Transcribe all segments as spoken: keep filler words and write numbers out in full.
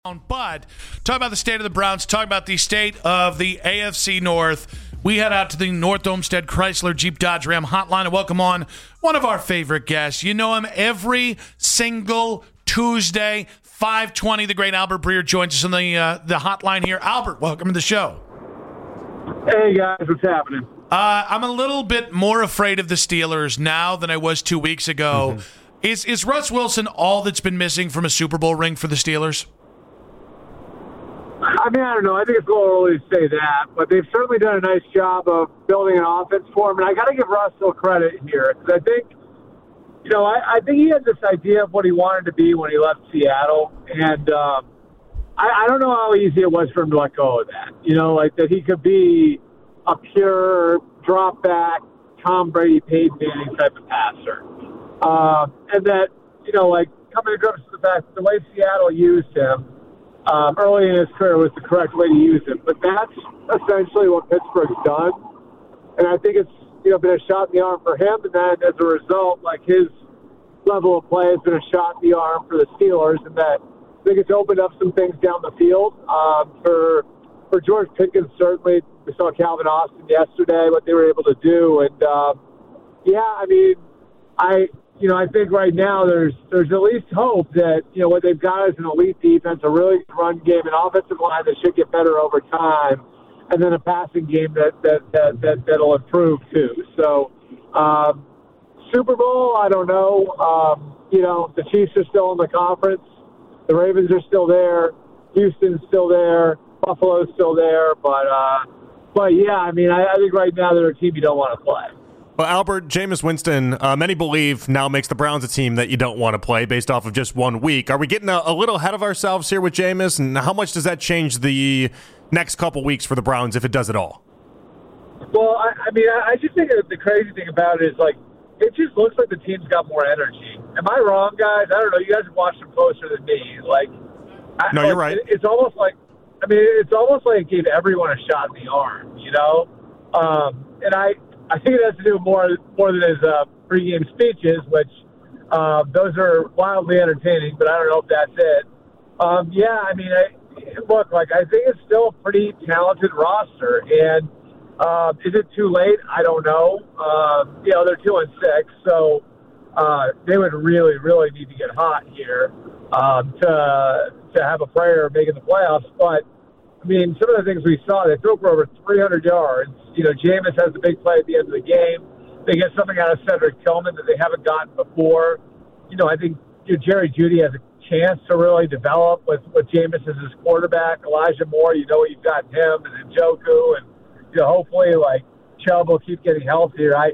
But talk about the state of the Browns, talk about the state of the A F C North. We head out to the North Olmsted Chrysler Jeep Dodge Ram hotline and welcome on one of our favorite guests. You know him every single Tuesday, five twenty. The great Albert Breer joins us on the uh, the hotline here. Albert, welcome to the show. Hey, guys, what's happening? Uh, I'm a little bit more afraid of the Steelers now than I was two weeks ago. Mm-hmm. Is, is Russ Wilson all that's been missing from a Super Bowl ring for the Steelers? I mean, I don't know. I think it's a little early to say that, but they've certainly done a nice job of building an offense for him. And I got to give Russell credit here because I think, you know, I, I think he had this idea of what he wanted to be when he left Seattle, and um, I, I don't know how easy it was for him to let go of that. You know, like that he could be a pure drop back, Tom Brady, Peyton Manning type of passer, um, and that you know, like coming to grips with the fact that the way Seattle used him. Um, early in his career was the correct way to use him, but that's essentially what Pittsburgh's done, and I think it's you know been a shot in the arm for him, and then as a result, like his level of play has been a shot in the arm for the Steelers, and that I think it's opened up some things down the field um, for for George Pickens. Certainly, we saw Calvin Austin yesterday, what they were able to do, and um, yeah, I mean, I. You know, I think right now there's there's at least hope that, you know, what they've got is an elite defense, a really good run game, an offensive line that should get better over time, and then a passing game that, that, that, that, that'll improve too. So, um, Super Bowl, I don't know. Um, you know, the Chiefs are still in the conference. The Ravens are still there. Houston's still there. Buffalo's still there. But, uh, but yeah, I mean, I, I think right now they're a team you don't want to play. Well, Albert, Jameis Winston, uh, many believe now makes the Browns a team that you don't want to play based off of just one week. Are we getting a, a little ahead of ourselves here with Jameis, and how much does that change the next couple weeks for the Browns, if it does at all? Well, I, I mean, I, I just think that the crazy thing about it is, like, it just looks like the team's got more energy. Am I wrong, guys? I don't know. You guys have watched them closer than me. Like, I, no, like, you're right. It, it's almost like, I mean, it's almost like it gave everyone a shot in the arm, you know? Um, and I... I think it has to do more more than his uh, pregame speeches, which uh, those are wildly entertaining, but I don't know if that's it. Um, yeah, I mean, I, look, like I think it's still a pretty talented roster, and uh, is it too late? I don't know. Um, you know, they're two and six, so uh, they would really, really need to get hot here um, to to have a prayer of making the playoffs, but. I mean, some of the things we saw, they threw for over three hundred yards. You know, Jameis has the big play at the end of the game. They get something out of Cedric Tillman that they haven't gotten before. You know, I think you know, Jerry Jeudy has a chance to really develop with, with Jameis as his quarterback. Elijah Moore, you know what you've got in him, and Njoku, and, you know, hopefully, like, Chubb will keep getting healthier. I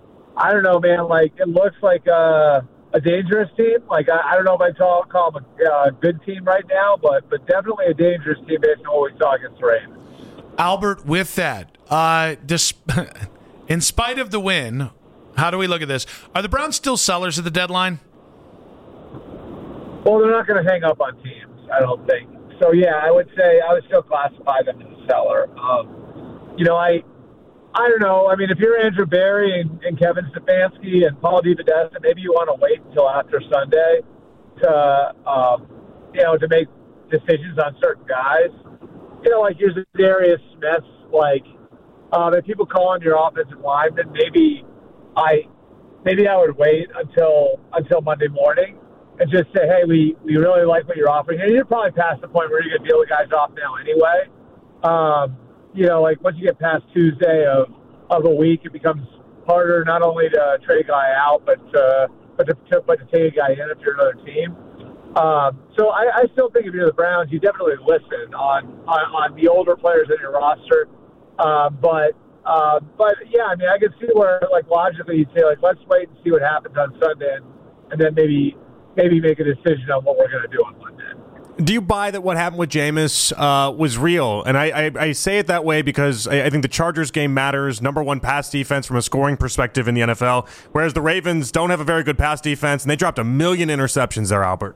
I don't know, man. Like, it looks like a, a dangerous team. Like, I, I don't know if I call, call them a uh, good team right now, but, but definitely a dangerous team based on what we saw against the Ravens. Albert, with that, uh, dis- in spite of the win, how do we look at this? Are the Browns still sellers at the deadline? Well, they're not going to hang up on teams, I don't think. So, yeah, I would say I would still classify them as a seller. Um, you know, I I don't know. I mean, if you're Andrew Berry and, and Kevin Stefanski and Paul DePodesta, maybe you want to wait until after Sunday to, um, you know, to make decisions on certain guys. You know, like here's Darius Smith. Like, um, if people call on your offensive lineman, maybe I, maybe I would wait until until Monday morning and just say, hey, we, we really like what you're offering. And you're probably past the point where you're going to deal the guys off now anyway. Um, you know, like once you get past Tuesday of, of a week, it becomes harder not only to trade a guy out, but to, but to, to but to take a guy in if you're another team. Um, so I, I still think if you're the Browns, you definitely listen on, on, on the older players in your roster. Uh, but uh, but yeah, I mean, I can see where like logically you'd say like let's wait and see what happens on Sunday, and, and then maybe maybe make a decision on what we're going to do on Monday. Do you buy that what happened with Jameis uh, was real? And I, I, I say it that way because I, I think the Chargers game matters. Number one pass defense from a scoring perspective in the N F L, whereas the Ravens don't have a very good pass defense, and they dropped a million interceptions there, Albert.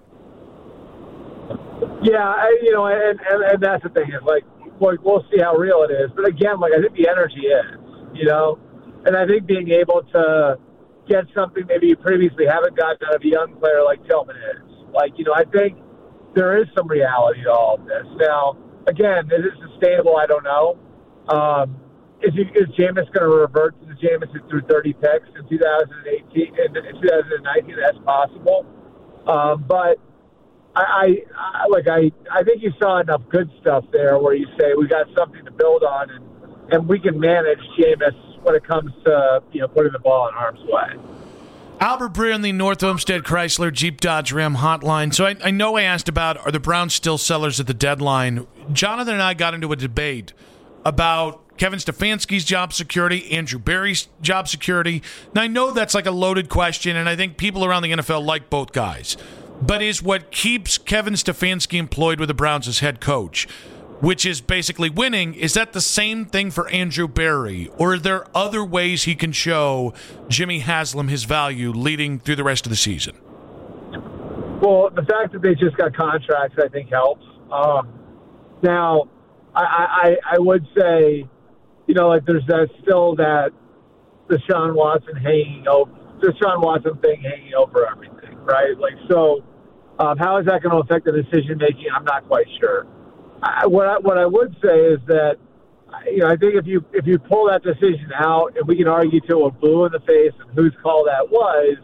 Yeah, I, you know, and, and, and that's the thing is like we'll, we'll see how real it is. But again, like I think the energy is, you know, and I think being able to get something maybe you previously haven't gotten out of a young player like Tillman is. Like, you know, I think there is some reality to all of this. Now, again, is it sustainable? I don't know. Um, is, he, is Jameis going to revert to the Jameis who threw thirty picks in two thousand eighteen and in two thousand nineteen? That's possible. Um, but I, I, I like I, I think you saw enough good stuff there where you say we got something to build on, and, and we can manage Jameis when it comes to, you know, putting the ball in harm's way. Albert Breer on the North Olmsted Chrysler Jeep Dodge Ram hotline. So I, I know I asked about, are the Browns still sellers at the deadline? Jonathan and I got into a debate about Kevin Stefanski's job security, Andrew Berry's job security. And I know that's like a loaded question, and I think people around the N F L like both guys. But is what keeps Kevin Stefanski employed with the Browns as head coach, which is basically winning, is that the same thing for Andrew Berry? Or are there other ways he can show Jimmy Haslam his value leading through the rest of the season? Well, the fact that they just got contracts, I think, helps. Um, now, I, I, I would say, you know, like there's that still that Deshaun Watson hanging over, Deshaun Watson thing hanging over everything, right? Like, so um, how is that going to affect the decision making? I'm not quite sure. I, what I, what I would say is that, you know, I think if you if you pull that decision out, and we can argue till we're blue in the face and whose call that was,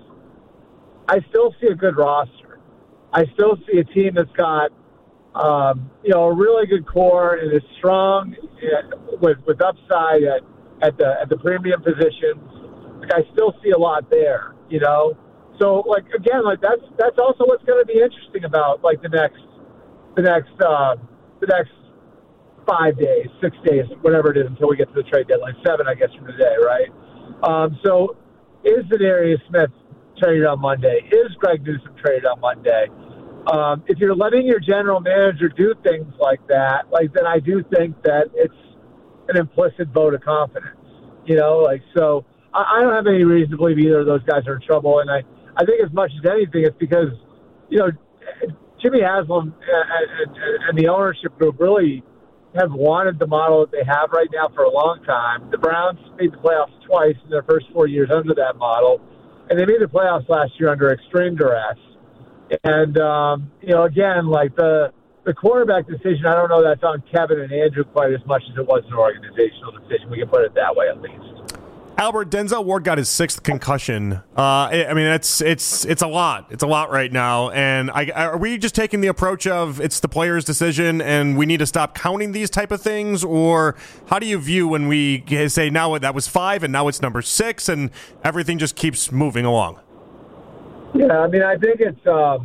I still see a good roster. I still see a team that's got, um, you know, a really good core and is strong with with upside at, at the at the premium positions. Like, I still see a lot there, you know. So, like, again, like that's that's also what's going to be interesting about like the next the next. Uh, the next five days, six days, whatever it is, until we get to the trade deadline, seven, I guess, from today, right? Um, so is Zadarius Smith traded on Monday? Is Greg Newsome traded on Monday? Um, if you're letting your general manager do things like that, like then I do think that it's an implicit vote of confidence, you know? Like, so I, I don't have any reason to believe either of those guys are in trouble, and I, I think as much as anything, it's because, you know, Jimmy Haslam and, and, and the ownership group really have wanted the model that they have right now for a long time. The Browns made the playoffs twice in their first four years under that model, and they made the playoffs last year under extreme duress. And, um, you know, again, like the the quarterback decision, I don't know that's on Kevin and Andrew quite as much as it was an organizational decision. We can put it that way at least. Albert, Denzel Ward got his sixth concussion. Uh, I mean, it's it's it's a lot. It's a lot right now. And I, are we just taking the approach of it's the player's decision and we need to stop counting these type of things? Or how do you view when we say now that was five and now it's number six and everything just keeps moving along? Yeah, I mean, I think it's, um,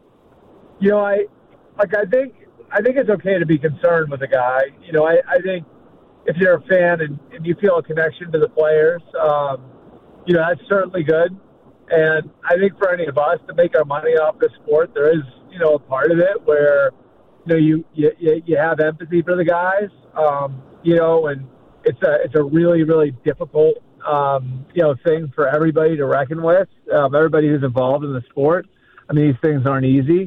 you know, I like I think I think it's okay to be concerned with a guy. You know, I, I think. If you're a fan and, and you feel a connection to the players, um, you know, that's certainly good. And I think for any of us to make our money off the sport, there is, you know, a part of it where, you know, you, you, you have empathy for the guys, um, you know, and it's a, it's a really, really difficult, um, you know, thing for everybody to reckon with, um, everybody who's involved in the sport. I mean, these things aren't easy.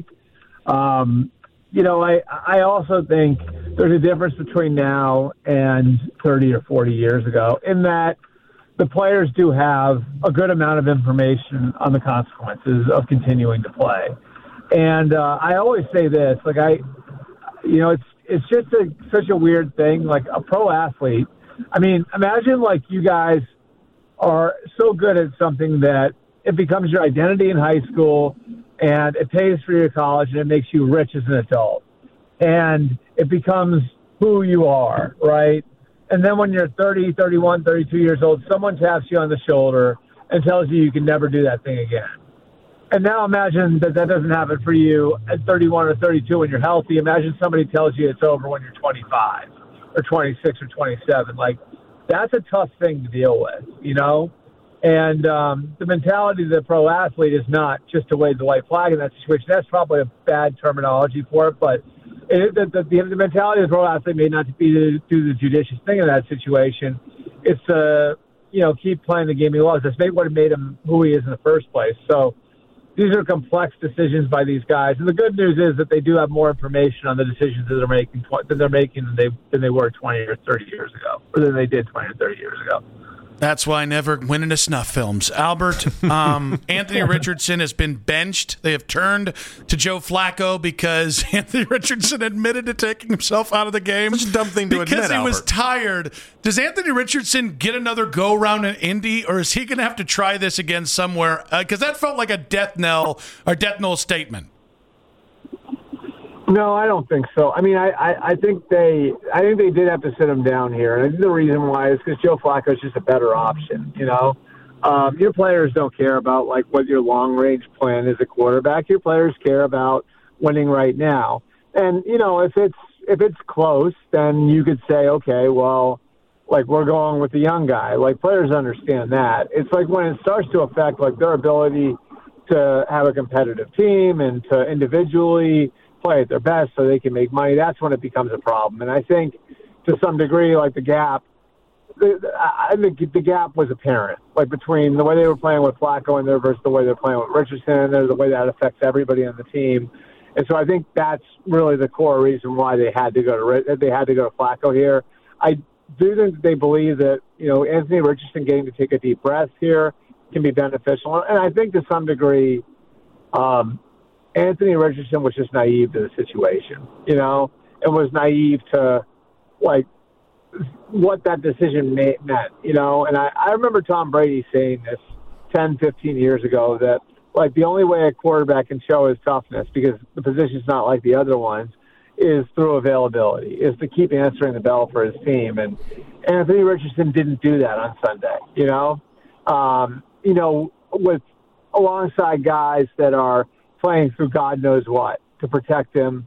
Um, you know, I, I also think there's a difference between now and thirty or forty years ago in that the players do have a good amount of information on the consequences of continuing to play. And uh, I always say this, like I, you know, it's it's just a, such a weird thing, like a pro athlete. I mean, imagine like you guys are so good at something that it becomes your identity in high school and it pays for your college and it makes you rich as an adult. And it becomes who you are, right? And then when you're thirty, thirty-one, thirty-two years old, someone taps you on the shoulder and tells you you can never do that thing again. And now imagine that that doesn't happen for you at thirty-one or thirty-two when you're healthy. Imagine somebody tells you it's over when you're twenty-five or twenty-six or twenty-seven. Like, that's a tough thing to deal with, you know? And um, the mentality of the pro athlete is not just to wave the white flag in that situation. That's probably a bad terminology for it, but it, the, the, the mentality of the pro athlete may not be to do the judicious thing in that situation. It's to, uh, you know, keep playing the game he loves. That's maybe what made him who he is in the first place. So these are complex decisions by these guys. And the good news is that they do have more information on the decisions that they're making than they're making than they than they were twenty or thirty years ago, or than they did twenty or thirty years ago. That's why I never went into snuff films. Albert, um, Anthony Richardson has been benched. They have turned to Joe Flacco because Anthony Richardson admitted to taking himself out of the game. Such a dumb thing to because admit, Because he Albert. was tired. Does Anthony Richardson get another go-round in Indy, or is he going to have to try this again somewhere? Because uh, that felt like a death knell or death knell statement. No, I don't think so. I mean, I, I, I think they I think they did have to sit him down here. And I think the reason why is because Joe Flacco is just a better option, you know. Um, your players don't care about, like, what your long-range plan is a quarterback. Your players care about winning right now. And, you know, if it's if it's close, then you could say, okay, well, like, we're going with the young guy. Like, players understand that. It's like when it starts to affect, like, their ability to have a competitive team and to individually – play at their best so they can make money, that's when it becomes a problem. And I think to some degree, like the gap, the, I think the gap was apparent, like between the way they were playing with Flacco and there versus the way they're playing with Richardson, and the way that affects everybody on the team. And so I think that's really the core reason why they had to go to they had to go to Flacco here. I do think they believe that, you know, Anthony Richardson getting to take a deep breath here can be beneficial. And I think to some degree, um, Anthony Richardson was just naive to the situation, you know, and was naive to, like, what that decision may, meant, you know. And I, I remember Tom Brady saying this ten, fifteen years ago that, like, the only way a quarterback can show his toughness, because the position's not like the other ones, is through availability, is to keep answering the bell for his team. And Anthony Richardson didn't do that on Sunday, you know. Um, you know, with alongside guys that are playing through God knows what to protect him,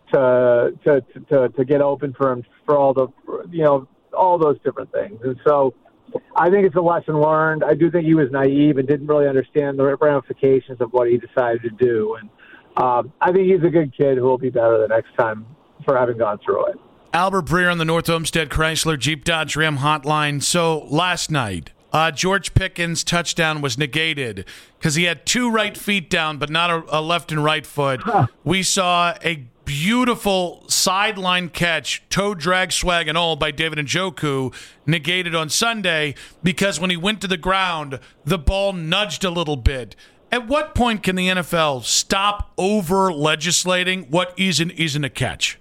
to to to to get open for him for all the, you know, all those different things. And so I think it's a lesson learned. I do think he was naive and didn't really understand the ramifications of what he decided to do. And um, I think he's a good kid who will be better the next time for having gone through it. Albert Breer on the North Olmsted Chrysler Jeep Dodge Ram hotline. So last night, Uh, George Pickens' touchdown was negated because he had two right feet down, but not a, a left and right foot. Huh. We saw a beautiful sideline catch, toe drag, swag, and all by David Njoku, negated on Sunday because when he went to the ground, the ball nudged a little bit. At what point can the N F L stop over-legislating what isn't isn't a catch?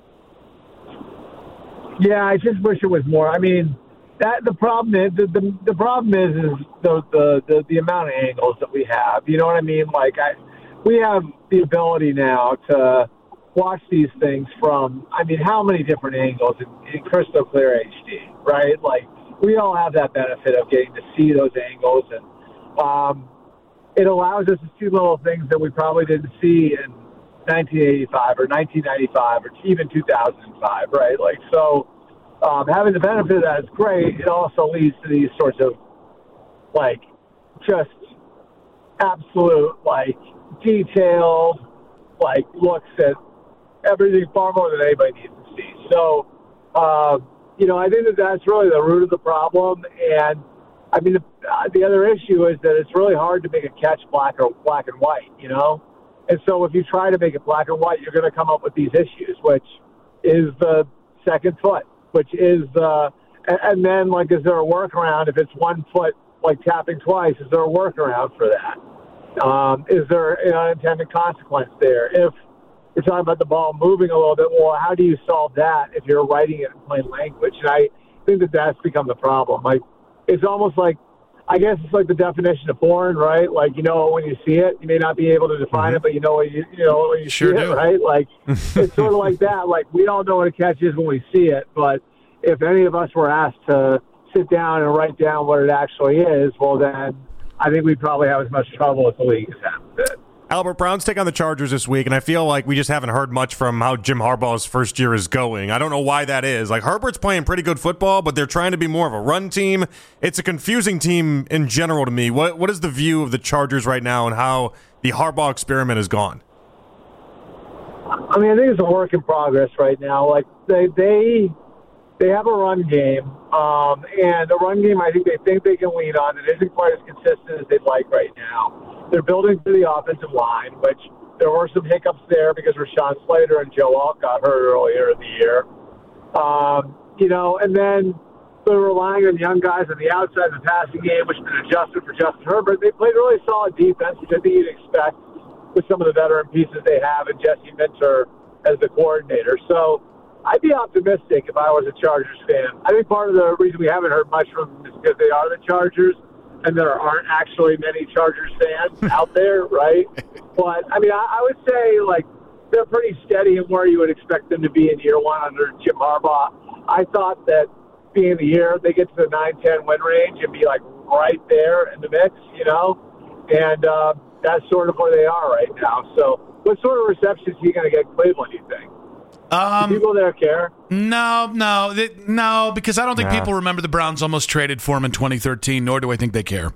Yeah, I just wish it was more. I mean, That the problem is the, the the problem is is the, the the the amount of angles that we have. You know what I mean? Like I, we have the ability now to watch these things from, I mean, how many different angles in, in crystal clear H D, right? Like we all have that benefit of getting to see those angles, and um, it allows us to see little things that we probably didn't see in nineteen eighty-five or nineteen ninety-five or even two thousand five, right? Like so. Um, having the benefit of that is great. It also leads to these sorts of, like, just absolute, like, detailed, like, looks at everything far more than anybody needs to see. So, uh, you know, I think that that's really the root of the problem. And, I mean, the, uh, the other issue is that it's really hard to make a catch black or black and white, you know? And so if you try to make it black and white, you're going to come up with these issues, which is the second foot. Which is, uh, and then, like, is there a workaround if it's one foot, like, tapping twice? Is there a workaround for that? Um, is there an unintended consequence there? If you're talking about the ball moving a little bit, well, how do you solve that if you're writing it in plain language? And I think that that's become the problem. Like, it's almost like, I guess it's like the definition of foreign, right? Like, you know, when you see it, you may not be able to define mm-hmm. it, but you know, when you, you know, when you sure see do. it, right? Like, it's sort of like that. Like, we all know what a catch is when we see it, but if any of us were asked to sit down and write down what it actually is, well, then I think we'd probably have as much trouble as the league has had with it. Albert, Browns take on the Chargers this week, and I feel like we just haven't heard much from how Jim Harbaugh's first year is going. I don't know why that is. Like, Herbert's playing pretty good football, but they're trying to be more of a run team. It's a confusing team in general to me. What What is the view of the Chargers right now and how the Harbaugh experiment has gone? I mean, I think it's a work in progress right now. Like, they they they have a run game, um, and a run game I think they think they can lean on. It isn't quite as consistent as they'd like right now. They're building to the offensive line, which there were some hiccups there because Rashawn Slater and Joe Alt got hurt earlier in the year. Um, you know, and then they're relying on young guys on the outside of the passing game, which has been adjusted for Justin Herbert. They played really solid defense, which I think you'd expect with some of the veteran pieces they have and Jesse Minter as the coordinator. So I'd be optimistic if I was a Chargers fan. I think part of the reason we haven't heard much from them is because they are the Chargers and there aren't actually many Chargers fans out there, right? But, I mean, I, I would say, like, they're pretty steady in where you would expect them to be in year one under Jim Harbaugh. I thought that being the year, they get to the nine ten win range and be, like, right there in the mix, you know? And uh, that's sort of where they are right now. So what sort of reception is he going to get in Cleveland, do you think? Um, Do people there care? No, no, they, no, because I don't think Nah. people remember the Browns almost traded for him in twenty thirteen, nor do I think they care.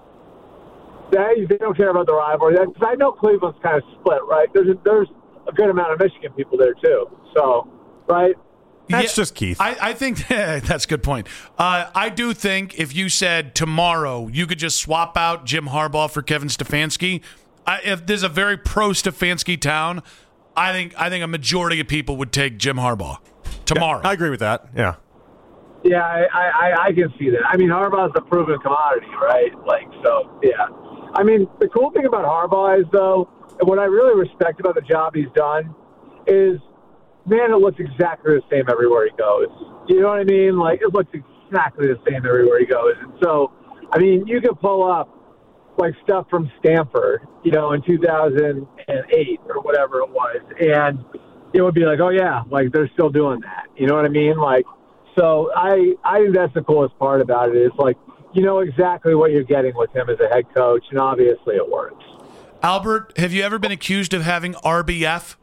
They, they don't care about the rivalry. Because I know Cleveland's kind of split, right? There's a, there's a good amount of Michigan people there, too. So, right? That's just Keith. I, I think that's a good point. Uh, I do think if you said tomorrow you could just swap out Jim Harbaugh for Kevin Stefanski, I, if there's a very pro-Stefanski town, I think I think a majority of people would take Jim Harbaugh tomorrow. I agree with that. Yeah. Yeah, I, I, I can see that. I mean, Harbaugh's a proven commodity, right? Like, so, yeah. I mean, the cool thing about Harbaugh is, though, and what I really respect about the job he's done is, man, it looks exactly the same everywhere he goes. You know what I mean? Like, it looks exactly the same everywhere he goes. And so, I mean, you can pull up, like, stuff from Stanford, you know, in two thousand eight or whatever it was, and it would be like, oh, yeah, like, they're still doing that. You know what I mean? Like, so I, I think that's the coolest part about it is, like, you know exactly what you're getting with him as a head coach, and obviously it works. Albert, have you ever been accused of having R B F?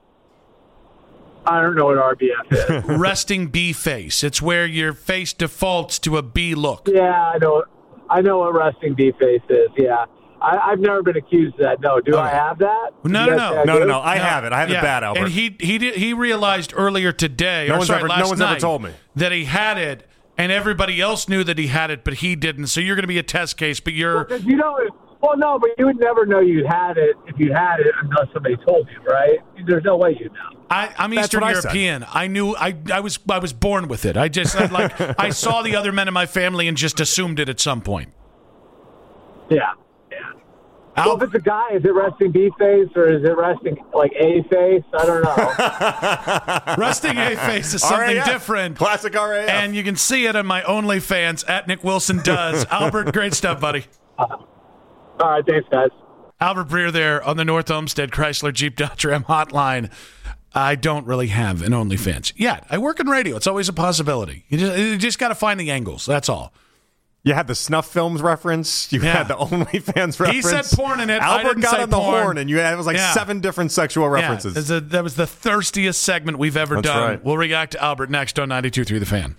I don't know what R B F is. Resting B face. It's where your face defaults to a B look. Yeah, I know. I know what resting B face is. Yeah, I, I've never been accused of that. No, do Okay. I have that? No, You no, guys no. say I No, no, do? no. I have it. I have Yeah, it bad, Albert. And he he did, he realized earlier today, No or one's sorry, ever- no last one's ever night, told me. that he had it, and everybody else knew that he had it, but he didn't. So you're going to be a test case, but you're. Because you don't. Well, no, but you would never know you had it if you had it unless somebody told you, right? There's no way you'd know. I, I'm That's Eastern what I said. European. I, knew. I I was I was born with it. I just I, like I saw the other men in my family and just assumed it at some point. Yeah, yeah. Al- Well, if it's a guy, is it resting B face or is it resting like A face? I don't know. Resting A face is something R A F. different. Classic R A F. And you can see it on my OnlyFans at Nick Wilson Does. Albert, great stuff, buddy. All right, thanks, guys. Albert Breer there on the North Olmsted Chrysler Jeep Dodge Ram hotline. I don't really have an OnlyFans yet. I work in radio. It's always a possibility. You just, you just got to find the angles. That's all. You had the snuff films reference. You Yeah. had the OnlyFans reference. He said porn in it. I Albert didn't got say on the porn. horn, and you had, it was like Yeah. seven different sexual Yeah, references. there's a- that was the thirstiest segment we've ever That's done. right. We'll react to Albert next on ninety-two point three The Fan.